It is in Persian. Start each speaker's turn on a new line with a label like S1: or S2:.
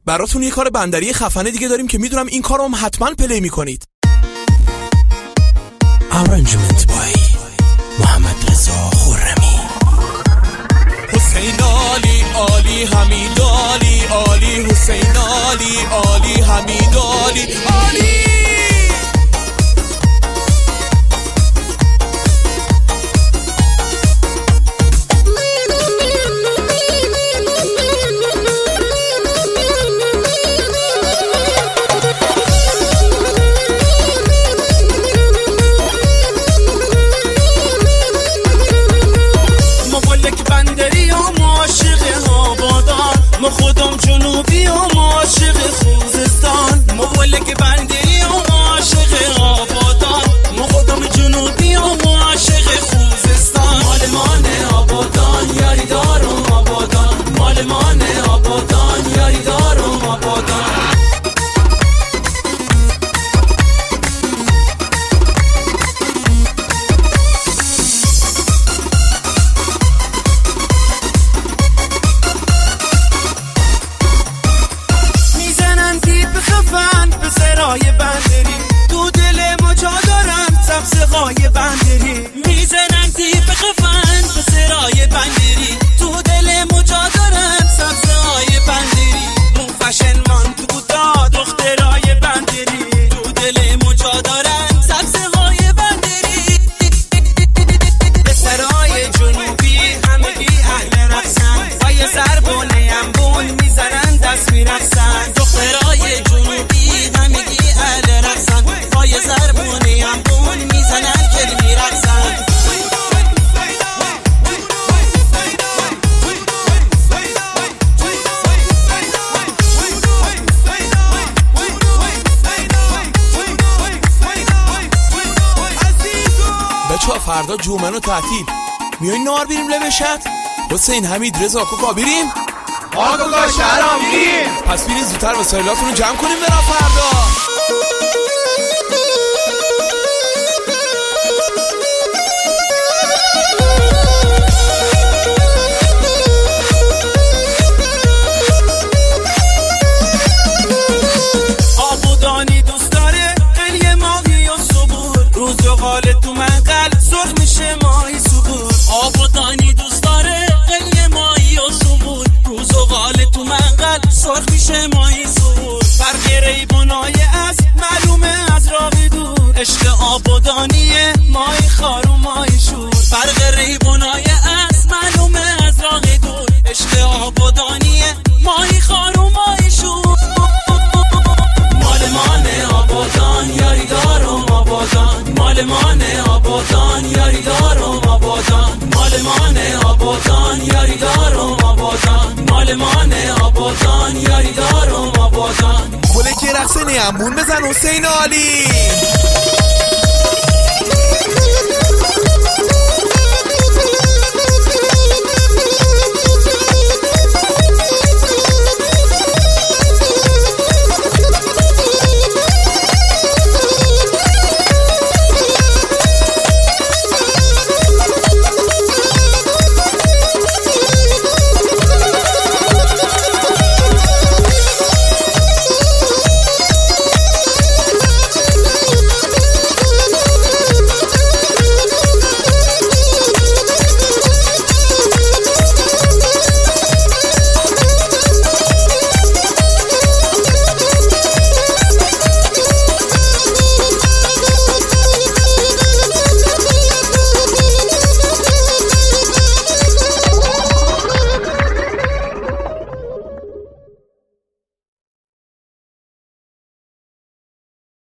S1: براتون یه کار بندری خفنه دیگه داریم که میدونم این کارو هم حتما پلی میکنید.
S2: Arrangement by محمد رضا خرمی.
S1: حسین علی علی حمید علی علی حسین علی علی حمید علی علی.
S3: ما خودم جنوبی و ما عاشق خوزستان، مولک بندری و ما عاشق آبادان، ما خودم جنوبی و ما عاشق خوزستان. مال مانه آبادان یاری دارم آبادان، مال مانه آبادان یاری دارم آبادان. بندری تو دل ما جا دارم سبزهای بندری، میزنن تیپ خفن به سرای بندری، تو دل ما جا دارم سبزهای بندری، مو فشن مان تو داد دخترای بندری، تو دل ما جا دارم سبزهای بندری. به سرای جنوبی همگی اهل رقصن، پای زربونه انبون میزنن دست میرقصن، دخترای جنوبی همگی اهل رقصن، پای زربونی هم بون میزنن که میرقصن.
S1: بچه‌ها فردا جمعه و تعطیل میایین نهار بریم لبشت؟ حسین حمید رضا کوکا بریم؟
S4: کوکا شهرام بریم.
S1: پس برین زودتر وسایلاتون رو جمع کنیم برام فردا.
S3: آبودانی دوست داره قلیه ماهی و صبور، روز و غال تو منقل سرخ میشه ماهی صبور. آبودانی دوست داره قلیه ماهی و صبور، روز و غال تو منقل سرخ میشه ماهی صبور. فرق ریبونای از معلومه از راه دور، عشق آبودانیه ماهی خار و ماهی شور. فرق ریبونای از معلومه از راه دور، عشق آبودانیه ماهی خار و ماهی شور. مال مانه آبادان یاری دارم آبادان، مال مانه آبادان یاری دارم آبادان، مال مانه آبادان یاری دارم آبادان، مال مانه آبادان یاری دارم آبادان.
S1: گله که رقص نیمون بزن حسین علی.